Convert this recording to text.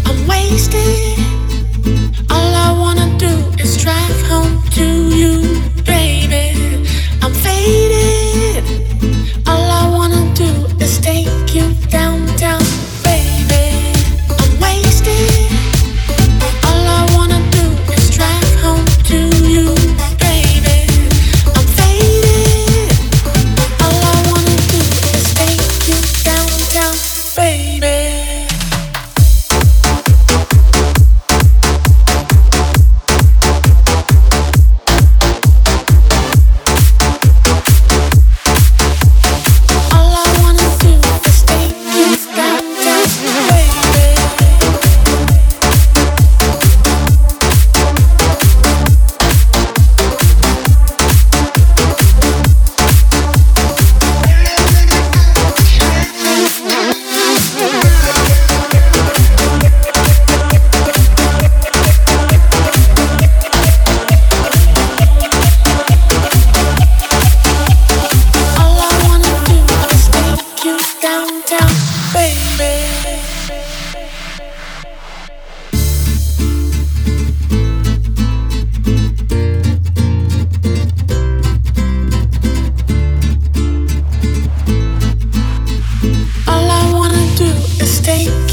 I'm wasted. All I wanna do is drive home to you, baby. I'm faded. All I wanna do is take you downtown, baby. I'm wasted. All I wanna do is drive home to you, baby. I'm faded. All I wanna do is take you downtown, baby. All I wanna do is take